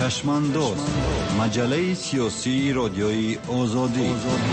چشمانداز، مجله سیاسی رادیوی آزادی.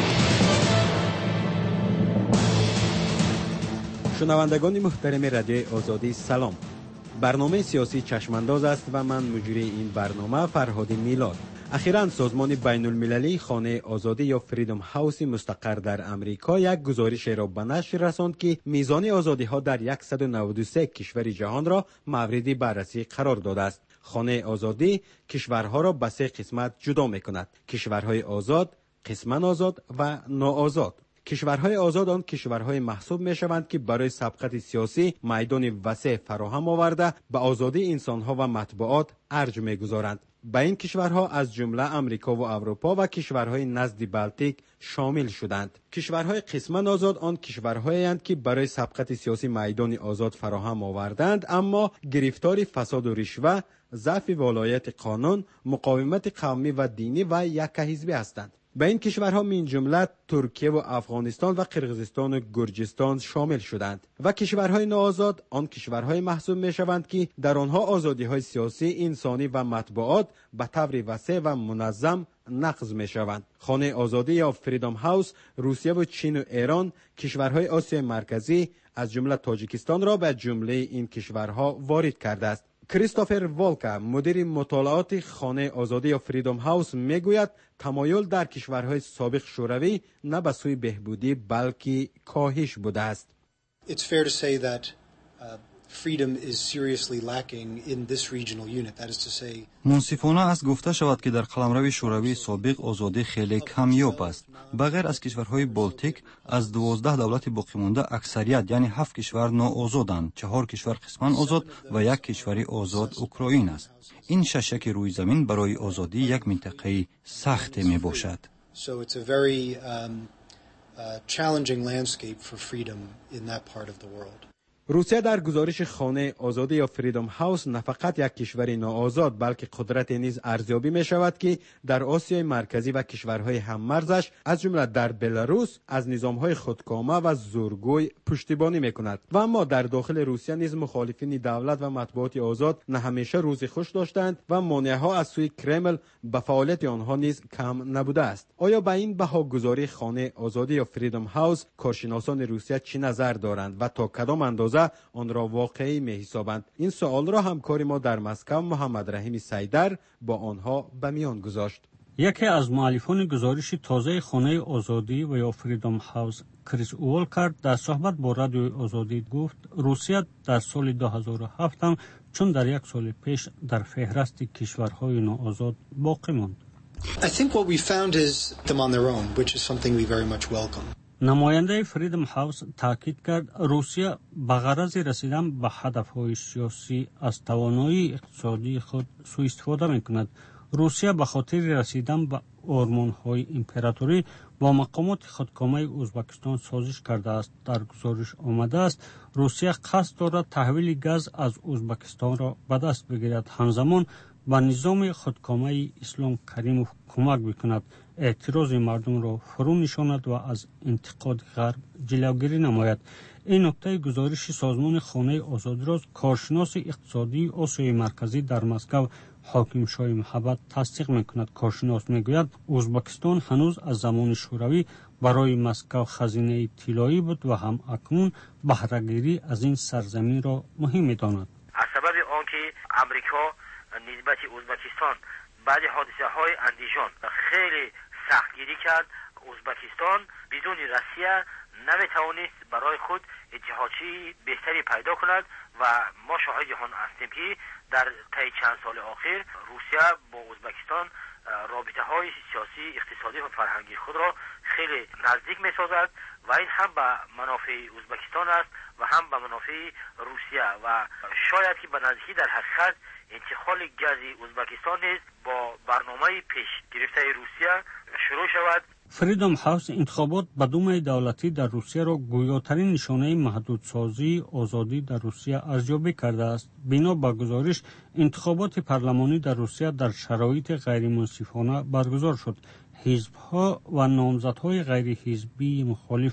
شنوندگان محترم رادیوی آزادی سلام. برنامه سیاسی چشمانداز است و من مجری این برنامه فرهاد میلاد. اخیراً سازمان بین المللی خانه آزادی یا فریدم هاوس مستقر در امریکا یک گزارش را به نشر رساند که میزان آزادی ها در 193 کشور جهان را مورد بررسی قرار داده است. خانه آزادی کشورها را به 3 قسمت جدا می‌کند: کشورهای آزاد، قسماً آزاد و ناآزاد. کشورهای آزاد آن کشورهای محسوب می‌شوند که برای سبقت سیاسی میدان وسیع فراهم آورده به آزادی انسان‌ها و مطبوعات ارج می‌گذارند. به این کشورها از جمله امریکا و اروپا و کشورهای نزد بالتیک شامل شدند. کشورهای قسماً آزاد آن کشورهایی هستند که برای سبقت سیاسی میدان آزاد فراهم آوردند اما گرفتار فساد و رشوه، ضعف ولایت قانون، مقاومت قومی و دینی و یک حزبی هستند. به این کشورها من جمله ترکیه و افغانستان و قرقیزستان و گرجستان شامل شدند. و کشورهای ناآزاد آن کشورهای محسوب میشوند که در آنها آزادی‌های سیاسی، انسانی و مطبوعات به طور وسیع و منظم نقض میشوند. خانه آزادی یا فریدم هاوس روسیه و چین و ایران، کشورهای آسیای مرکزی از جمله تاجیکستان را به جمله این کشورها وارد کرده است. کریستوفر والکا، مدیر مطالعات خانه آزادی یا فریدم هاوس میگوید تمایل در کشورهای سابق شوروی نه به سوی بهبودی بلکه کاهش بوده است. It's fair to say that freedom is seriously lacking in this regional unit. That is to say, منصفانه است گفته شود که در قلمرو شوروی سابق آزادی خیلی کمیاب است. بغیر از کشورهای بالتیک از 12 دولت باقی مانده اکثریت یعنی 7 کشور ناآزادند، 4 کشور قسماً آزاد و 1 کشور آزاد اوکراین است. این ششک روی زمین برای آزادی یک منطقه سخت می باشد. so it's a very challenging landscape for freedom in that part of the world. روسیه در گزارش خانه آزادی یا فریدم هاوس نه فقط یک کشور ناآزاد بلکه قدرت نیز ارزیابی می شود که در آسیای مرکزی و کشورهای هممرزش از جمله در بلاروس از نظامهای خودکامه و زورگوی پشتیبانی می کند. و اما در داخل روسیه نیز مخالفین دولت و مطبوعات آزاد نه همیشه روز خوش داشتند و مانعها از سوی کرمل به فعالیت آنها نیز کم نبوده است. آیا به این بهاگذاری خانه آزادی یا فریدم هاوس کارشناسان روسیه چه نظر دارند و تا کدام اندازه آن را واقعی می حسابند؟ این سوال را همکار ما در مسکو محمد رحیم سیدر با آنها به میان گذاشت. یکی از مؤلفان گزارش تازه خانه آزادی و یا فریدم هاوس، کریس والکر، در صحبت با رادیوی آزادی گفت روسیه در سال 2007 هم چون در یک سال پیش در فهرست کشورهای ناآزاد باقی ماند. I think what we found is them on their own, which is something we very much welcome. نماینده فریدم هاوس تاکید کرد روسیه به غرض رسیدن به هدفهای سیاسی از توانایی اقتصادی خود سوء استفاده می‌کند. روسیه به خاطر رسیدن به آرمان‌های امپراتوری با مقامات خودکامه ازبکستان سازش کرده است. در گزارش آمده است روسیه قصد دارد تحویل گاز از ازبکستان را به دست بگیرد، همزمان به نظام خودکامه اسلام کریموف کمک بکند، اعتراض مردم را فرو نشاند و از انتقاد غرب جلوگیری نماید. این نکته گزارش سازمان خانه آزادی را کارشناس اقتصادی آسیای مرکزی در مسکو حاکم شای محبت تصدیق میکند. کارشناس میگوید ازبکستان هنوز از زمان شوروی برای مسکو خزینه طلایی بود و هم اکنون بهره‌گیری از این سرزمین را مهم میداند. از سبب آنکه امریکا نسبت ازبکستان بعد حادثه های اندیجان خیلی سختگیری کرد، ازبکستان بدون روسیه نمیتوانست برای خود اتحادچی بهتری پیدا کند و ما شاهد آن هستیم که در طی چند سال اخیر روسیه با ازبکستان رابطه های سیاسی، اقتصادی و فرهنگی خود را خیلی نزدیک می سازد و این هم به منافع ازبکستان است و هم به منافع روسیه و شاید که به نزدیکی در حقیقت انتقال گاز ازبکستان نیز با برنامه پیش گرفته روسیه شروع شود. فریدم هاوس انتخابات به دوم دولتی در روسیه را گویاترین نشانه محدودسازی آزادی در روسیه ارزیابی کرده است. بنا به گزارش انتخابات پارلمانی در روسیه در شرایط غیر منصفانه برگزار شد. حزب‌ها و نامزدهای غیر حزبی مخالف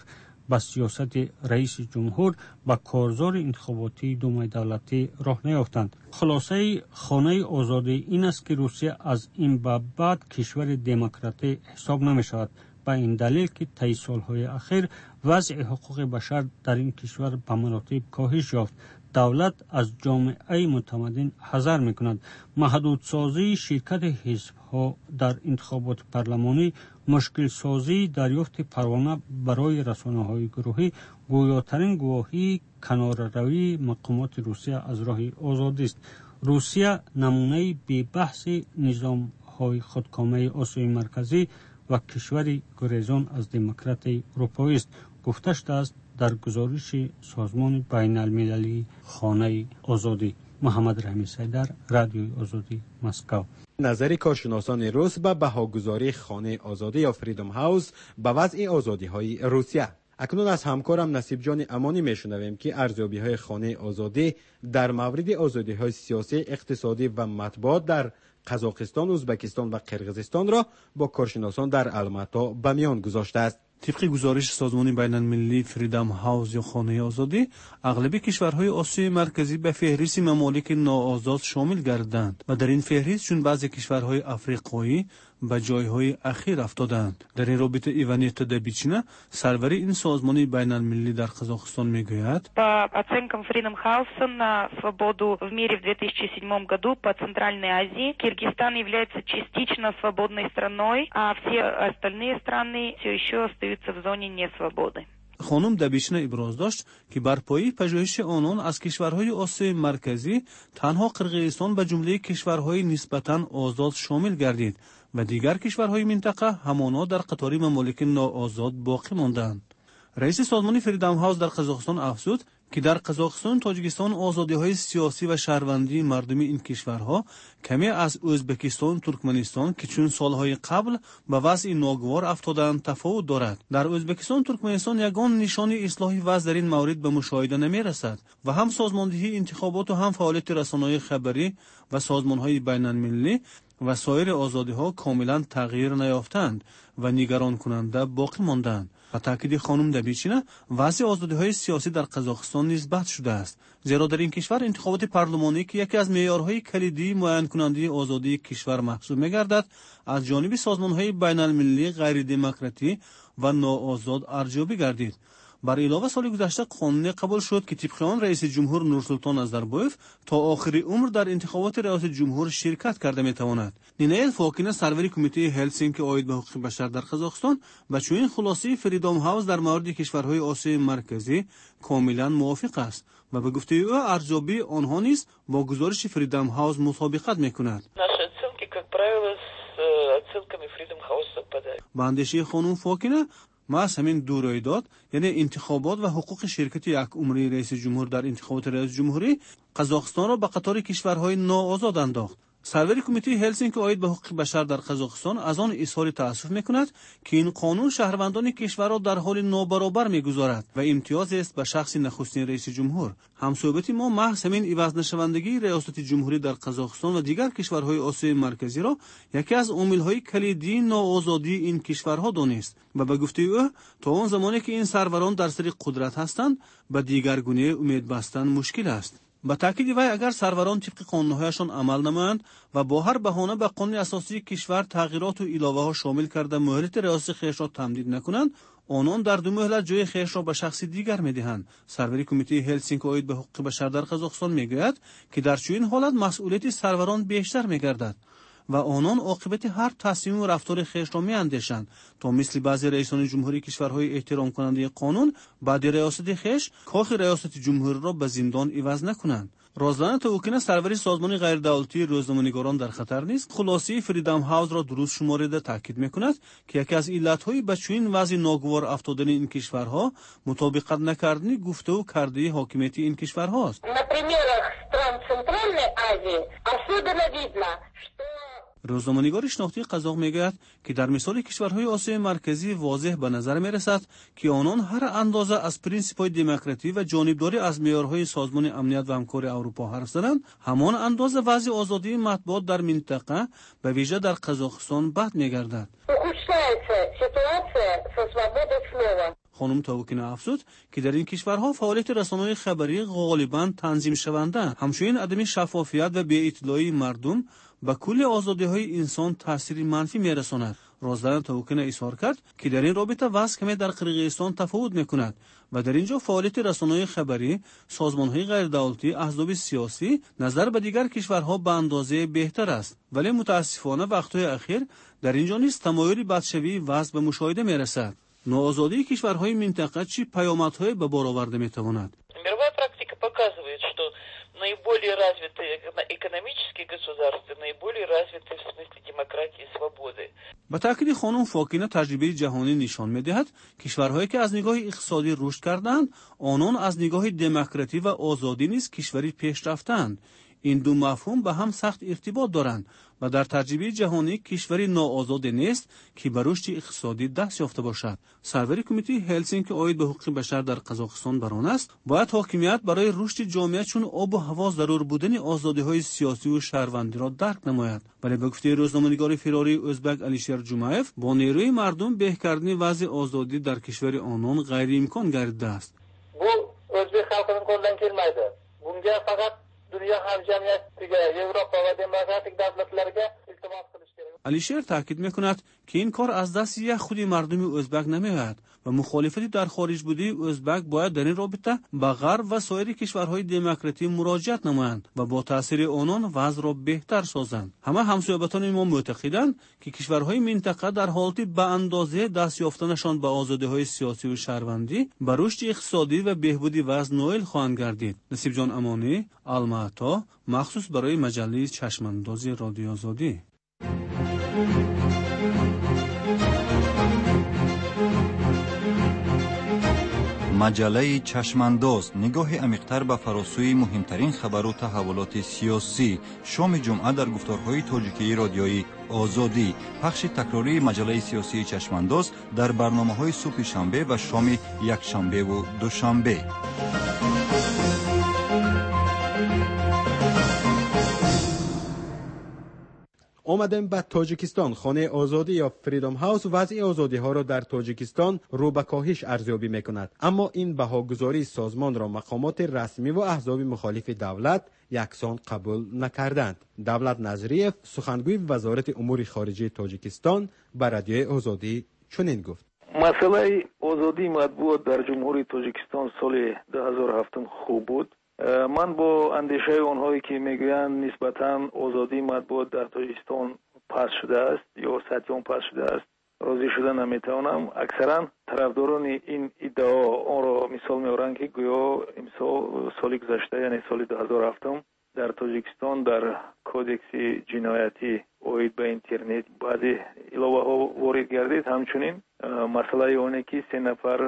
با سیاست رئیس جمهور با کارزار انتخاباتی دومای دولتی راه نیافتند. خلاصه خانه آزادی این است که روسیه از این به بعد کشور دموکراتی حساب نمی شود. با این دلیل که طی سالهای اخیر وضع حقوق بشر در این کشور به مراتب کاهش یافت. دولت از جامعه متمدن حذر می‌کند. محدودسازی شرکت حزب‌ها در انتخابات پارلمانی، مشکل سازی دریافت پروانه برای رسانه‌های گروهی گویاترین گواهی کناره‌روی مقامات روسیه از راه آزادی است. روسیه نمونه بی‌بحث نظام‌های خودکامه آسیای مرکزی و کشوری گریزان از دموکراسی اروپایی است. گفته شده است در گزارش سازمان بین المللی خانه آزادی. محمد رحمی سیدر، رادیوی آزادی، مسکو. نظر کارشناسان روس به بهاگذاری خانه آزادی یا فریدم هاوس به وضع آزادی‌های روسیه. اکنون از همکارم نصیب جان امانی میشنویم که ارزیابی‌های خانه آزادی در مورد آزادی‌های سیاسی، اقتصادی و مطبوعات در قزاقستان، ازبکستان و قرقیزستان را با کارشناسان در الماتا به میان گذاشته است. طبق گزارش سازمان بین المللی فریدم هاوس یا خانه آزادی، اغلب کشورهای آسیای مرکزی به فهرست ممالک ناآزاد شامل گردند و در این فهرست چون بعضی کشورهای افریقایی به جایهای اخیر افتادند. در این رابطه ایوانیتا دبیچینا، سرور این سازمان بین المللی در قزاقستان میگوید: По оценкам Freedom House на свободу в мире в 2007 году по Центральной Азии Киргизстан является частично свободной страной, а все остальные страны все еще остаются в зоне несвободы. خانم دبیچینا ابراز داشت که بر پایه پژوهش آنان از کشورهای آسیای مرکزی تنها قرقیزستان به جمله کشورهای نسبتاً آزاد شامل گردید و دیگر کشورهای منطقه همانا در قطار ممالک ناآزاد باقی ماندند. رئیس سازمان فریدم هاوس در قزاقستان افزود که در قزاقستان، تاجیکستان آزادی‌های سیاسی و شهروندی مردم این کشورها کمی از ازبکستان، ترکمنستان که چون سالهای قبل به وضع ناگوار افتادند تفاوت دارد. در ازبکستان، ترکمنستان یگان نشان اصلاح وضع در این مورد به مشاهده نمی‌رسد و هم سازماندهی انتخابات و هم فعالیت رسانه‌های خبری و سازمان‌های بین‌المللی و سایر آزادی‌ها کاملا تغییر نیافتند و نگران کننده باقی ماندند. با تاکید خانم دبیچینا، وضع آزادی‌های سیاسی در قزاقستان نسبت شده است، زیرا در این کشور انتخابات پارلمانی که یکی از معیارهای کلیدی معین کننده آزادی کشور محسوب می‌گردد، از جانب سازمان‌های بین‌المللی غیر دموکراتی و ناآزاد ارزیابی گردید. بر علاوه سال گذشته قانون قبول شد که طبق آن رئیس جمهور نورسلطان نظربایف تا آخر عمر در انتخابات ریاست جمهور شرکت کرده میتواند. نینایل فاکینه، سرور کمیته هلسینکی عاید به حقوق بشر در قزاقستان، با چنین خلاصه فریدم هاوس در مورد کشورهای آسیای مرکزی کاملا موافق است و به گفته او ارزیابی آنها نیز با گزارش فریدم هاوس مطابقت میکند. با اندیشه خانم فاکینه، ما از همین دو رویداد، یعنی انتخابات و حقوق شرکت یک عمری رئیس جمهور در انتخابات ریاست جمهوری، قزاقستان را به قطار کشورهای ناآزاد انداخت. سرور کمیته هلسینکی عاید به حقوق بشر در قزاقستان از آن اظهار تأسف میکند که این قانون شهروندان کشور را در حال نابرابر میگذارد و امتیاز است به شخص نخستین رئیس جمهور. همصحبت ما محض همین عوض نشوندگی ریاست جمهوری در قزاقستان و دیگر کشورهای آسیای مرکزی را یکی از عامل‌های کلیدی ناآزادی این کشورها دانست و به گفته او تا آن زمانی که این سروران در سر قدرت هستند به دیگرگونه امید بستن مشکل است. با تاکید وی اگر سروران طبق قانون‌هایشان عمل نمایند و با هر بهانه به قانون اساسی کشور تغییرات و علاوه‌ها شامل کرده مهلت ریاست خیش را تمدید نکنند، آنان در دو مهلت جای خیش را به شخص دیگر می‌دهند. سرور کمیته هلسینکی عاید به حقوق بشر در قزاقستان میگوید که در چنین حالت مسئولیت سروران بیشتر می‌گردد و آنان عاقبت هر تصمیم و رفتار خیش را می‌اندیشند تا مثل بعضی رئیسان جمهوری کشورهای احترام کننده قانون بعد ریاست خیش کاخ ریاست جمهوری را به زندان عوض نکنند. رازلان توکین، سروری سازمان غیر دولتی روزنامه‌نگاران در خطر نیست، خلاصه فریدم هاوس را درست شمارده تاکید می‌کند که یکی از علت‌های به چنین وضع ناگوار افتادن این کشورها مطابقت نکردن گفته و کرده حاکمیت این کشورهاست. روزنامه‌نگار شناختی قزاق میگوید که در مثال کشورهای آسیای مرکزی واضح به نظر میرسد که آنان هر اندازه از پرینسیپ‌های دموکراسی و جانبداری از معیارهای سازمان امنیت و همکاری اروپا حرف زنند، همان اندازه وضع آزادی مطبوعات در منطقه به ویژه در قزاقستان بد میگردد. خانم تاوکین افزود که در این کشورها فعالیت رسانه‌های خبری غالباً تنظیم شونده، همچنین عدم شفافیت و بی‌اطلاعی مردم به کل آزادی‌های انسان تأثیر منفی می‌رساند. رازداران تاوکین اظهار کرد که در این رابطه وضع کمی در قرقیزستان تفاوت می‌کند و در اینجا فعالیت رسانه‌های خبری، سازمان‌های غیردولتی، احزاب سیاسی نظر به دیگر کشورها به اندازه بهتر است، ولی متاسفانه وقت‌های اخیر در اینجا نیز تمایل بدشوی وضع به مشاهده می‌رسد. نوآزادی کشورهای منطقه چه پیامدهای به بار آورده می‌تواند؟ Мировая практика показывает, что наиболее развитые экономические государства, наиболее развитые в смысле демократии и свободы. به تأکید خانم فاکینه تجربه جهانی نشان می‌دهد کشورهایی که از نگاه اقتصادی رشد کردند آنان از نگاه دموکراسی و آزادی نیز کشوری پیشرفتند. این دو مفهوم به هم سخت ارتباط دارند و در تجربه جهانی کشوری ناآزاد نیست که به رشد اقتصادی دست یافته باشد. سرور کمیته هلسینکی عاید به حقوق بشر در قزاقستان بران است باید حاکمیت برای رشد جامعه چون آب و هوا ضرور بودن آزادی‌های سیاسی و شهروندی را درک نماید. ولی به گفته روزنامه‌نگار فراری ازبک علیشیر جومایف با نیروی مردم بهتر کردن وضع آزادی در کشور آنان غیر امکان گردیده است. Bu Özbek xalqining qo'lidan kelmaydi. Bunga faqat dunyo hamjamiyatiga, Yevropa va demokratik davlatlarga iltimos qilish kerak. علیشیر تاکید میکند که این کار از دست یک خودی مردم ازبک نمیآید و مخالفتی در خارج بودی ازبک باید در این رابطه به غرب و سایر کشورهای دموکراتی مراجعت نمایند و با تاثیر آنان وضع را بهتر سازند. همه همسایبان ما معتقدند که کشورهای منطقه در حالتی به اندازه دست یافتنشان به آزادی‌های سیاسی و شهروندی به رشد اقتصادی و بهبودی وضع نائل خواهند گردید. نصیب جان امانی، الماتا، مخصوص برای مجله چشمانداز رادیو آزادی. مجله چشمانداز نگاه عمیق‌تر به فراسوی مهمترین خبر و تحولات سیاسی. شام جمعه در گفتارهای تاجیکی رادیویی آزادی. پخش تکراری مجله سیاسی چشمانداز در برنامه‌های صبح شنبه و شام یکشنبه و دوشنبه. آمدیم به تاجیکستان. خانه آزادی یا فریدم هاوس وضع آزادی ها را در تاجیکستان رو به کاهش ارزیابی میکند، اما این بهاگذاری سازمان را مقامات رسمی و احزاب مخالف دولت یکسان قبول نکردند. دولت نظریف سخنگوی وزارت امور خارجه تاجیکستان به رادیو آزادی چنین گفت: مسئله آزادی مطبوعات در جمهوری تاجیکستان سال 2007 خوب بود. من با اندیشه آنهایی که میگویند نسبتاً آزادی مطبوعات در تاجیکستان پس شده است یا سطح آن پس شده است راضی شده نمیتوانم. اکثرا طرفداران این ادعا آن را مثال میارند که گویا امسال سال گذشته یعنی سال 2007 در تاجیکستان در کودکس جنایتی عاید به اینترنت بعضی علاوه ها وارد گردید. همچنین مسئله آنه که 3 نفر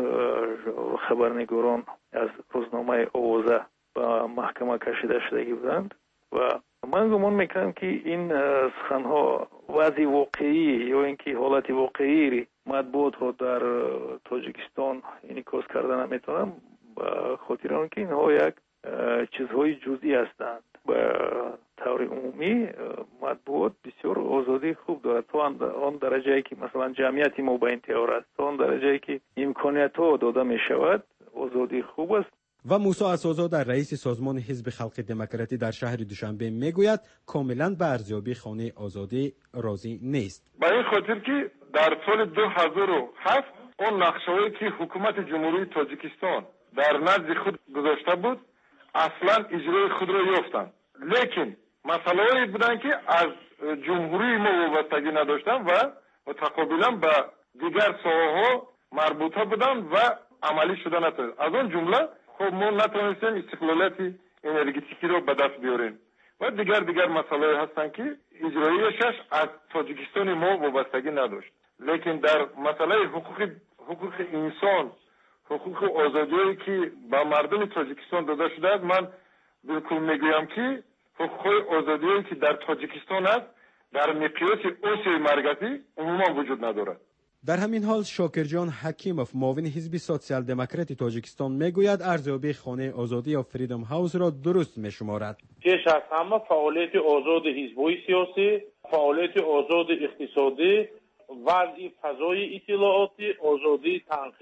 خبرنگاران از روزنامه آوازه به محکمه کشیده شده بودند و من گمان میکنم که این سخنها وضع واقعی یا اینکه حالت واقعی مطبوعات رو در تاجیکستان انعکاس کرده نمیتونم، به خاطر آنکه اینها یک چیزهای جزئی هستند. به طور عمومی مطبوعات بسیار آزادی خوب دارد تا آن درجه‌ای که مثلا جمعیت ما به انتظار است، تا آن درجه‌ای که امکانیت ها داده می شود آزادی خوب است. و موسی اساس‌زاده رئیس سازمان حزب خلق دموکراتی در شهر دوشنبه میگوید کاملا به ارزیابی خانه آزادی راضی نیست. به این خاطر که در سال 2007 اون نقشه‌ای که حکومت جمهوری تاجیکستان در نزد خود گذاشته بود اصلا اجرای خود را یافتند، لیکن مسائلی بودند که از جمهوری ما وابستگی نداشتند و متقابلا به دیگر ساحه‌ها مربوطه بودند و عملی شده نتوانست. از اون جمله خب ما نتوانستیم استقلالیت انرژتیکی رو به دست بیاریم و دیگر مسائل هستند که اجرایش از تاجیکستان ما وابستگی نداشت. لیکن در مسئله حقوق انسان، حقوق آزادی که به مردم تاجیکستان داده شده است، من بالکل میگویم که حقوق آزادی که در تاجیکستان است در مقیاس آسیای مرکزی عموما وجود ندارد. در همین حال شاکرجان حکیموف معاون حزب سوسیال دموکراتی تاجیکستان میگوید ارزیابی خانه آزادی یا فریدم هاوس را درست میشمارد. پیش از همه فعالیت آزاد حزب‌های سیاسی، فعالیت آزاد اقتصادی، وضع فضای اطلاعاتی، آزادی تنقید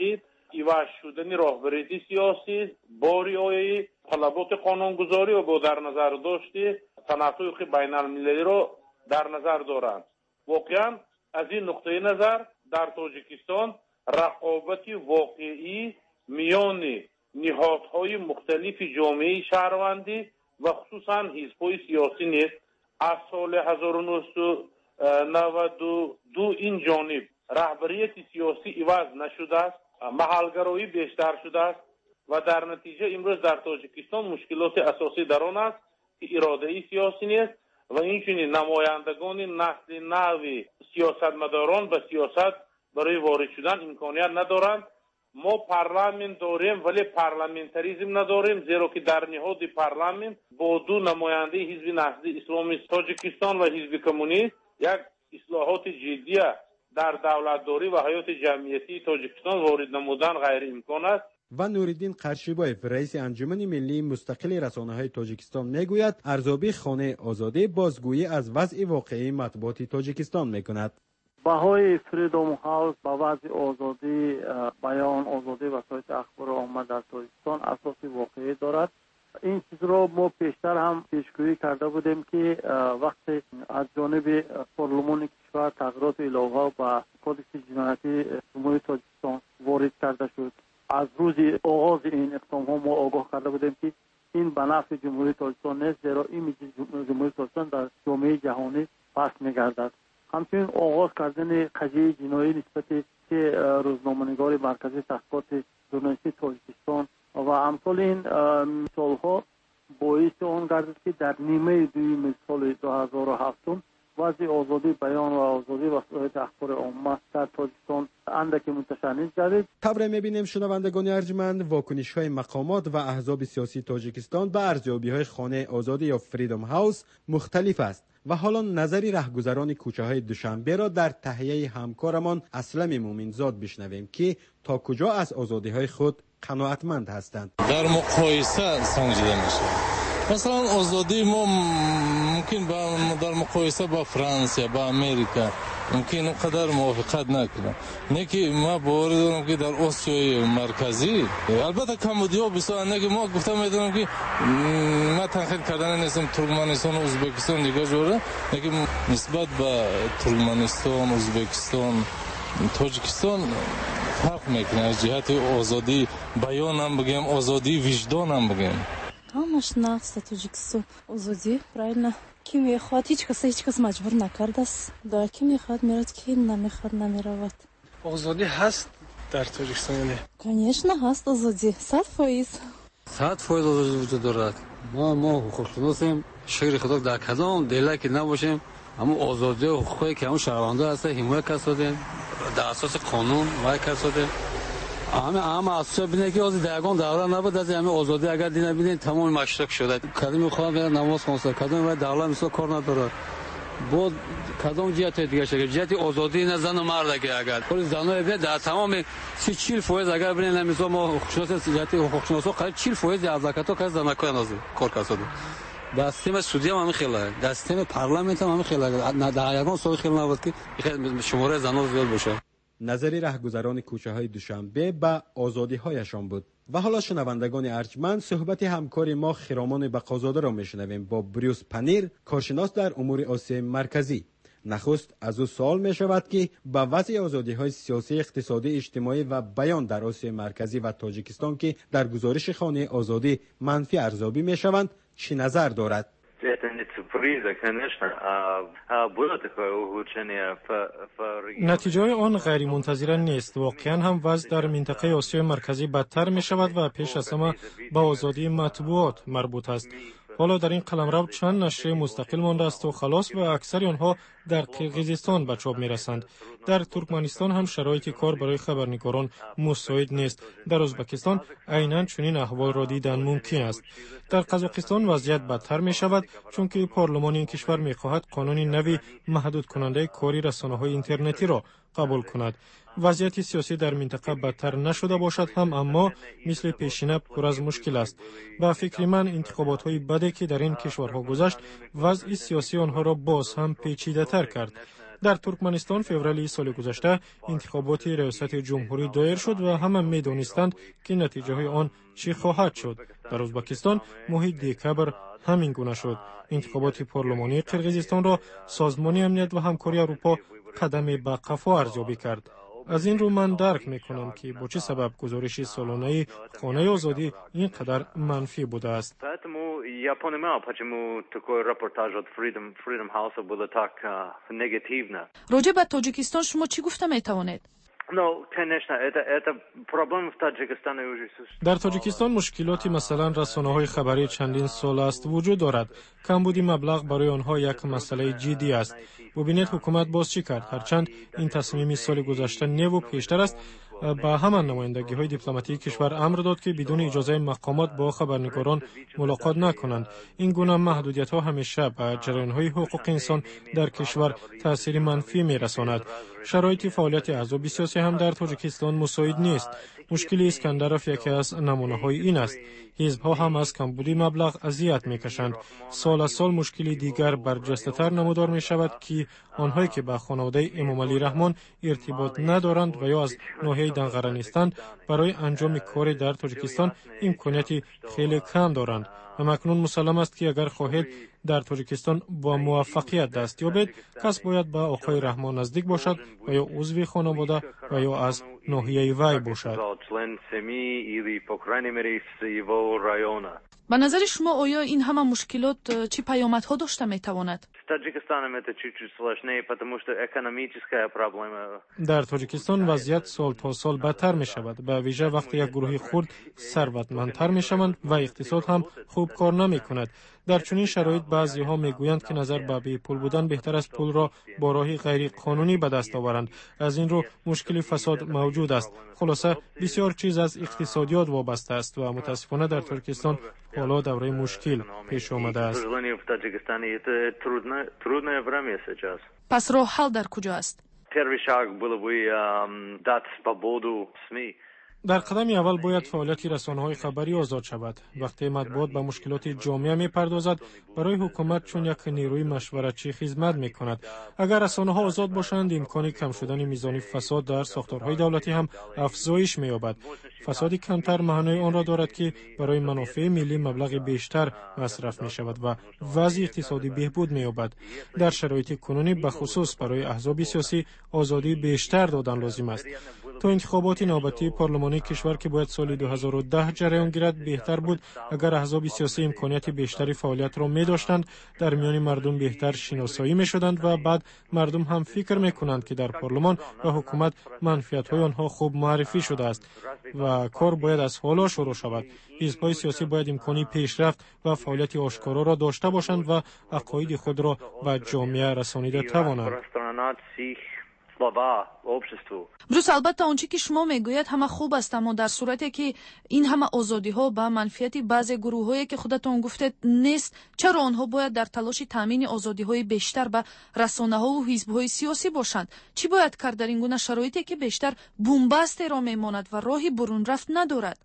ایواز شدن راهبری سیاسی، با رعایت طلبات قانونگذاری و با در نظر داشت تناسق بین المللی را در نظر دارند. واقعا از این نقطه نظر در تاجیکستان رقابت واقعی میان نهادهای مختلف جامعه شهروندی و خصوصا حزب‌های سیاسی نیست. از سال 1992 این جانب رهبریت سیاسی عوض نشده است، محلگرایی بیشتر شده است و در نتیجه امروز در تاجیکستان مشکلات اساسی در آن است که اراده سیاسی نیست و اینچنین نمایندگان نسل نو سیاستمداران به سیاست برای وارد شدن امکانیت ندارند. ما پارلمانت داریم ولی پارلمانتاریسم نداریم، زیرا که در نهاد پارلمان با دو نماینده حزب نهضت اسلامی تاجیکستان و حزب کمونیست یک اصلاحات جدی در دولتداری و حیات جمعیتی تاجیکستان وارد نمودن غیر امکان است. و نوریدین قرشیبایف رئیس انجمن ملی مستقل رسانه‌های تاجیکستان میگوید ارزیابی خانه آزادی بازگویی از وضع واقعی مطبوعات تاجیکستان میکند. بهای فریدم هاوس با وضع آزادی بیان، آزادی وسایل اخبار عامه در تاجیکستان اساسی واقعی دارد. این چیز را ما پیشتر هم پیشگویی کرده بودیم که وقتی از جانب پارلمان کشور تغییرات الهه و کودکس جنایتی جمهوری تاجیکستان وارد کرده شد، از روز آغاز این اقدام ها ما آگاه کرده بودیم که این به نفع جمهوری تاجیکستان نیست، زیرا ایمیج جمهوری تاجیکستان در جامعه جهانی پس می‌گردد. همچنین آغاز کردن قضیه جنایی نسبت که روزنامه‌نگار مرکزی تحقیقات ژورنالیستی تاجیکستان و امثال این مثال‌ها باعث آن گردید که در نیمه دوم سال 2007 وضع آزادی بیان و آزادی وسایل اخبار عامه در تاجیکستان اندکی منتشر گردید. خبر می‌بینیم شنوندگان ارجمند، واکنش‌های مقامات و احزاب سیاسی تاجیکستان به ارزیابی‌های خانه آزادی یا فریدم هاوس مختلف است و حالا نظری رهگذران کوچه‌های دوشنبه را در تهیه همکارمان اسلم مومنزاد بشنویم که تا کجا از آزادی‌های خود قناعتمند هستند. در مقایسه سنجیده میشه. مثلا آزادی ما ممکن در مقایسه با فرانسه، با امریکا ممکن اونقدر موافقت نکنم. نه که ما باور دارم که در آسیای مرکزی البته کمبودیا بسیار، نه که ما گفتم میدونم که ما تنقید کردن نیستم ترکمنستان و ازبکستان دیگه جوره، نه که نسبت به ترکمنستان، ازبکستان، تاجیکستان فرق میکنه از جهت آزادی بیان هم بگیم، آزادی وجدان هم بگیم. همش نفس تاجیکستان آزادی правильно. کی میخواد هیچ کس مجبور نکرده است. در کی میخواد میرد، کی نمیخواد نمیرود. آزادی هست در تاجیکستان؟ конечно هست آزادی 100%. 100% آزادی وجود دارد. ما حقوق‌شناسیم، شهر خدا در کدام دله که نباشیم، اما آزادی و حقوقی که همون شهروندا هست حمایت کردیم در اساس قانون و کردیم. اما اساس بینه که از دیگان دولت نبود، از همین آزادی اگر دینا ببینید تمام مشرق شده. کدام خواهم نماز خونسته، کدام و دولت مثل کار نداره. بود کدام جهت دیگه شده، جهت آزادی نه زن و مرد که اگر کل زنای به در تمام 30-40% اگر ببینید مثلا ما حقوقشناس جهت حقوقشناسا قریب 40% از زکاتو که زن کار نازه کار کساده. در سیستم سودی هم خیلی در سیستم پارلمانت هم خیلی در یگان سال خیلی نبود که شماره زنان زیاد باشه. نظری رهگذران کوچه‌های دوشنبه به آزادی‌هایشان بود. و حالا شنوندگان ارجمند، صحبت همکار ما خرامان بقازاده را میشنویم با بروس پنیر، کارشناس در امور آسیای مرکزی. نخست از او سوال می شود که با وضع آزادی‌های سیاسی، اقتصادی، اجتماعی و بیان در آسیای مرکزی و تاجیکستان که در گزارش خانه آزادی منفی ارزیابی می شوند چی نظر دارد؟ نتیجه آن غیر منتظره نیست. واقعا هم وضع در منطقه آسیای مرکزی بدتر می شود و پیش از همه با آزادی مطبوعات مربوط است. حالا در این قلمرو چند نشریه مستقل مانده است و خلاص و اکثر آنها در قرقیزستان به چاپ می رسند. در ترکمنستان هم شرایط کار برای خبرنگاران مساعد نیست. در ازبکستان عیناً چنین احوال را دیدن ممکن است. در قزاقستان وضعیت بدتر می شود چون که پارلمان این کشور می خواهد قانون نوی محدود کننده کاری رسانه‌های اینترنتی را قبول کند. وضعیت سیاسی در منطقه بدتر نشده باشد هم، اما مثل پیشینه پر از مشکل است. با فکر من انتخابات‌های بدی که در این کشورها گذشت وضع سیاسی آنها را باز هم پیچیده‌تر کرد. در ترکمنستان فوریه سال گذشته انتخابات ریاست جمهوری دایر شد و همه می‌دانستند که نتیجه های آن چی خواهد شد. در ازبکستان ماه دکبر همین گونه شد. انتخابات پارلمانی قرقیزستان را سازمان امنیت و همکاری اروپا قدمی به قفا ارزیابی کرد. از این رو من درک میکنم که با چه سبب گزارش سالانه خانه آزادی اینقدر منفی بوده است. Я понимаю, почему такой репортаж от Freedom House было так негативно. راجع به تاجیکستان شما چی گفته میتوانید؟ در تاجیکستان مشکلاتی مثلا رسانه‌های خبری چندین سال است وجود دارد. کمبود مبلغ برای آنها یک مسئله جدی است. ببینید حکومت باز چی کرد. هرچند این تصمیم سال گذشته نو و پیشتر است، با همان نمایندگی‌های دیپلماتیک کشور امر داد که بدون اجازه مقامات با خبرنگاران ملاقات نکنند. این گونه محدودیت‌ها همیشه به جریان‌های حقوق انسان در کشور تأثیر منفی می‌رساند. شرایط فعالیت احزاب سیاسی هم در تاجیکستان مساعد نیست. مشکل اسکندرف یکی از نمونه‌های این است. حزب‌ها هم از کمبود مبلغ اذیت می‌کشند. سال از سال مشکلی دیگر برجسته‌تر نمودار می‌شود که آنهایی که با خانواده امام علی رحمان ارتباط ندارند و یا از ناحیه دنقره نیستند برای انجام کاری در تاجیکستان امکانیتی خیلی کم دارند. و مکنون مسلم است که اگر خواهید در تاجیکستان با موفقیت دست یابید، کس باید به آقای رحمان نزدیک باشد و یا عضو خانواده و یا از ناحیه وی باشد. به نظر شما آیا این همه مشکلات چی پیامدها داشته میتواند؟ در تاجیکستان وضعیت سال تا سال بدتر می شود، به ویژه وقتی یک گروه خرد ثروتمندتر می شوند و اقتصاد هم خوب کار نمی کند. در چنین شرایط بعضی ها می گویند که نظر به بی پول بودن بهتر است پول را با راهی غیر قانونی به دست آورند. از این رو مشکل فساد موجود است. خلاصه بسیار چیز از اقتصادیات وابسته است و متاسفانه در ترکستان حالا دوره مشکل پیش آمده است. پس راه حل در کجا است؟ در قدم اول باید فعالیت رسانه‌های خبری آزاد شود. وقتی مطبوعات به مشکلات جامعه می‌پردازد، برای حکومت چون یک نیروی مشورتچی خدمت می‌کند. اگر رسانه‌ها آزاد باشند، امکان کم شدن میزان فساد در ساختارهای دولتی هم افزایش می‌یابد. فسادی کمتر معنای آن را دارد که برای منافع ملی مبلغ بیشتر مصرف می‌شود و وضع اقتصادی بهبود می‌یابد. در شرایط کنونی به خصوص برای احزاب سیاسی آزادی بیشتر دادن لازم است. تا انتخابات نوبتی پارلمانی کشور که باید سال 2010 جریان گیرد بهتر بود اگر احزاب سیاسی امکانیت بیشتری فعالیت را می داشتند، در میان مردم بهتر شناسایی می شدند و بعد مردم هم فکر می کنند که در پارلمان و حکومت منفعت های آنها خوب معرفی شده است و کار باید از حالا شروع شود. حزب‌های سیاسی باید امکانی پیشرفت و فعالیت آشکارا را داشته باشند و عقاید خود را به جامعه رسانیده توانند. بروس البته آنچه که شما میگوید همه خوب است، اما در صورتی که این همه آزادی ها به منفعت بعضی گروه هایی که خودتون گفتید نیست، چرا آنها باید در تلاش تامین آزادی های بیشتر به رسانه ها و حزب های سیاسی باشند؟ چی باید کرد در این گونه شرایطی که بیشتر بنبست را میماند و راهی برون رفت ندارد؟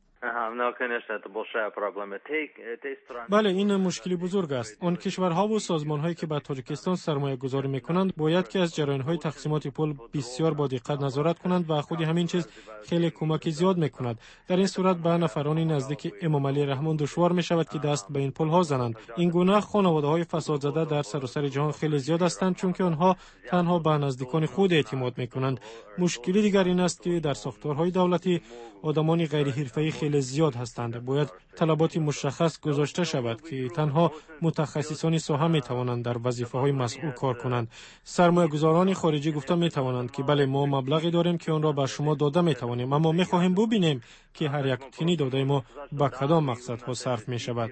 بله، این مشکلی بزرگ است. آن کشورها و سازمان‌هایی که به تاجیکستان سرمایه گذاری می‌کنند باید که از جریان‌های تقسیمات پول بسیار با دقت نظارت کنند و خود همین چیز خیلی کمک زیاد می‌کند. در این صورت به نفران نزدیک امام علی رحمان دشوار می‌شود که دست به این پول‌ها زنند. این گونه خانواده‌های فساد زده در سراسر جهان خیلی زیاد هستند، چون که آنها تنها به نزدیکان خود اعتماد می‌کنند. مشکلی دیگر این است که در ساختارهای دولتی آدمان غیر حرفه‌ای خیلی زیاد هستند. باید طلبات مشخص گذاشته شود که تنها متخصصان ساحه می توانند در وظیفه‌های مسئول کار کنند. سرمایه‌گذاران خارجی گفته می توانند که بله ما مبلغی داریم که آن را به شما داده می توانیم، اما می خواهیم ببینیم که هر یک تنی داده ما به کدام مقصدها صرف می شود.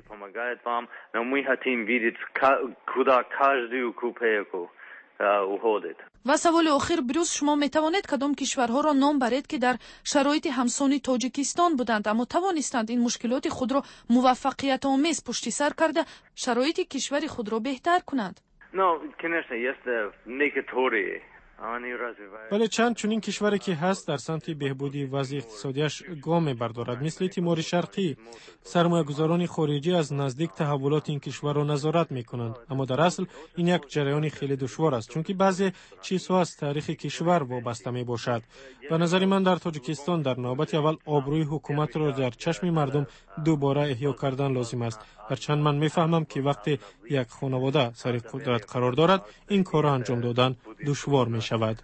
و سوال آخر بروز، شما می توانید کدام کشورها را نام برید که در شرایط همسان تاجیکستان بودند اما توانستند این مشکلات خود را موفقیت آمیز پشت سر کرده شرایط کشور خود را بهتر کنند؟ ولی چند چنین کشوری که هست در سمت بهبودی وضع اقتصادیش گام بردارد، مثل تیمور شرقی. سرمایه‌گذاران خارجی از نزدیک تحولات این کشور را نظارت می‌کنند، اما در اصل این یک جریان خیلی دشوار است، چون که بعضی چیزها از تاریخ کشور وابسته میباشد. به نظر من در تاجیکستان در نوبت اول آبروی حکومت را در چشم مردم دوباره احیا کردن لازم است. هرچند من میفهمم که وقتی یک خانواده سر قدرت قرار دارد این کار را انجام دادن دشوار می شود.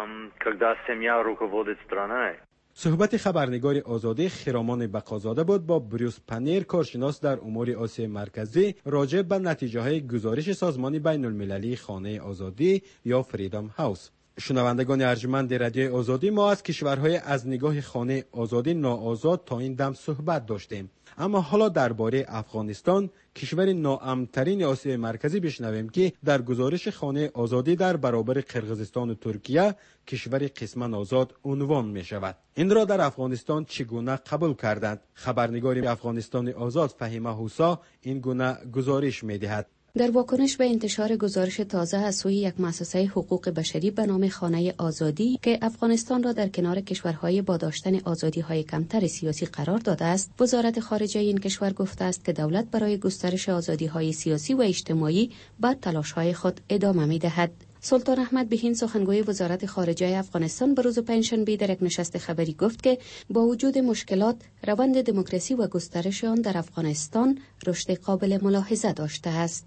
صحبت خبرنگار آزادی خرامان بقازاده بود با بروس پنیر، کارشناس در امور آسیای مرکزی، راجع به نتیجه های گزارش سازمان بین المللی خانه آزادی یا فریدم هاوس. شنوندگان ارجمند رادیو آزادی، ما از کشورهای از نگاه خانه آزادی ناآزاد تا این دم صحبت داشتیم، اما حالا درباره افغانستان، کشور ناامن‌ترین آسیای مرکزی بشنویم که در گزارش خانه آزادی در برابر قرقیزستان و ترکیه کشور قسماً آزاد عنوان می شود. این را در افغانستان چگونه قبول کردند؟ خبرنگار افغانستان آزاد فهیمه حوسا این گونه گزارش می دهد. در واکنش به انتشار گزارش تازه از سوی یک مؤسسه حقوق بشری به نام خانه آزادی که افغانستان را در کنار کشورهای با داشتن آزادی‌های کمتر سیاسی قرار داده است، وزارت خارجه این کشور گفته است که دولت برای گسترش آزادی‌های سیاسی و اجتماعی به تلاش‌های خود ادامه می‌دهد. سلطان احمد بهین، سخنگوی وزارت خارجه افغانستان، به روز پنجشنبه در یک نشست خبری گفت که با وجود مشکلات، روند دموکراسی و گسترش آن در افغانستان رشد قابل ملاحظه داشته است.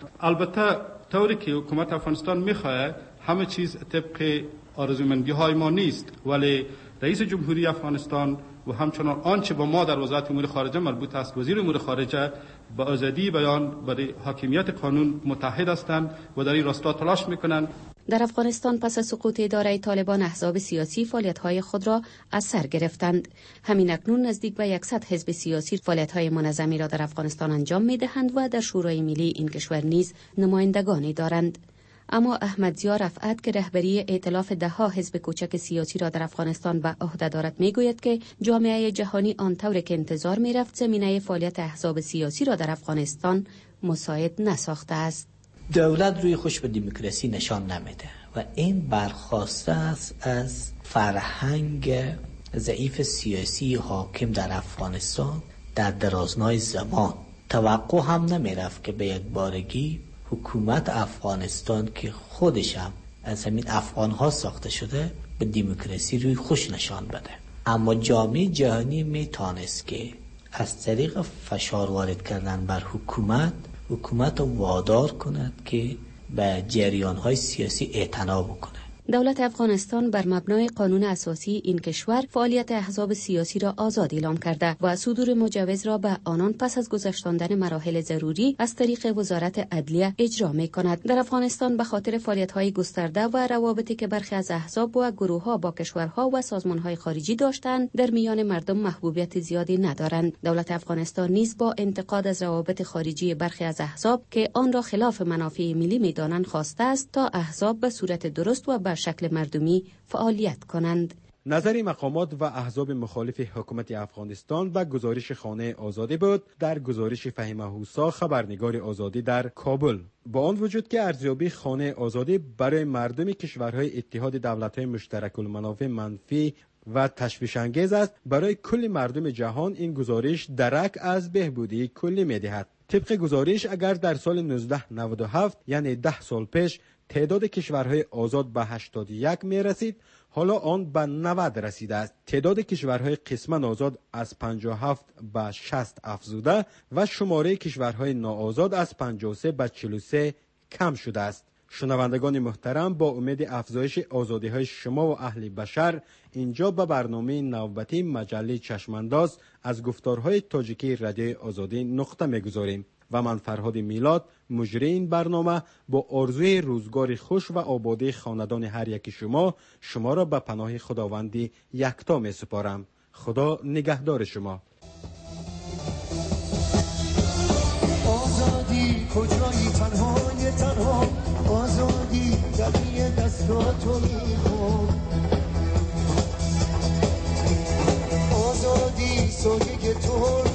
البته طوری که حکومت افغانستان میخواهد همه چیز طبق آرزومندی های ما نیست، ولی رئیس جمهوری افغانستان و همچنان آنچه با ما در وزارت امور خارجه مربوط است، وزیر امور خارجه، با آزادی بیان برای حاکمیت قانون متحد هستند و در این راستا تلاش میکنند. در افغانستان پس از سقوط اداره طالبان، احزاب سیاسی فعالیت‌های خود را از سر گرفتند. همین اکنون نزدیک به 100 حزب سیاسی فعالیت‌های منظمی را در افغانستان انجام می‌دهند و در شورای ملی این کشور نیز نمایندگانی دارند. اما احمد ضیا رفعت که رهبری ائتلاف 10 حزب کوچک سیاسی را در افغانستان به عهده دارد میگوید که جامعه جهانی آنطور که انتظار می‌رفت زمینه فعالیت احزاب سیاسی را در افغانستان مساعد نساخته است. دولت روی خوش به دموکراسی نشان نمیده و این برخواسته است از فرهنگ ضعیف سیاسی حاکم در افغانستان در درازنای زمان. توقع هم نمیرفت که به یک بارگی حکومت افغانستان که خودش هم از همین افغان ها ساخته شده به دموکراسی روی خوش نشان بده. اما جامعه جهانی میتونست که از طریق فشار وارد کردن بر حکومت رو وادار کند که به جریان‌های سیاسی اعتنا بکنه. دولت افغانستان بر مبنای قانون اساسی این کشور فعالیت احزاب سیاسی را آزاد اعلام کرده و صدور مجوز را به آنان پس از گذراندن مراحل ضروری از طریق وزارت عدلیه اجرا می‌کند. در افغانستان به خاطر فعالیت‌های گسترده و روابطی که برخی از احزاب و گروه‌ها با کشورها و سازمان‌های خارجی داشتند، در میان مردم محبوبیت زیادی ندارند. دولت افغانستان نیز با انتقاد از روابط خارجی برخی از احزاب که آن را خلاف منافع ملی می‌دانند خواسته است تا احزاب به صورت درست و به شکل مردمی فعالیت کنند. نظر مقامات و احزاب مخالف حکومت افغانستان به گزارش خانه آزادی بود. در گزارش فهیمه حوسا، خبرنگار آزادی در کابل، با آن وجود که ارزیابی خانه آزادی برای مردم کشورهای اتحاد دولت‌های مشترک المنافع منفی و تشویش انگیز است، برای کل مردم جهان این گزارش درک از بهبودی کلی می‌دهد. طبق گزارش اگر در سال 1997 یعنی 10 سال پیش تعداد کشورهای آزاد به 81 می رسید، حالا آن به 90 رسیده است. تعداد کشورهای قسماً آزاد از 57 به 60 افزوده و شماره کشورهای ناآزاد از 53 به 43 کم شده است. شنوندگان محترم، با امید افزایش آزادی‌های شما و اهل بشر، اینجا به برنامه نوبتی مجله چشمانداز از گفتارهای تاجیکی رادیو آزادی نقطه می‌گذاریم و من فرهاد میلاد، مجری این برنامه، با آرزوی روزگار خوش و آبادی خاندان هر یک شما را به پناه خداوندی یکتا می سپارم. خدا نگهدار شما. آزادی کجایی؟ تنها آزادی دمی دستاتو میخوام. آزادی سوگی که تو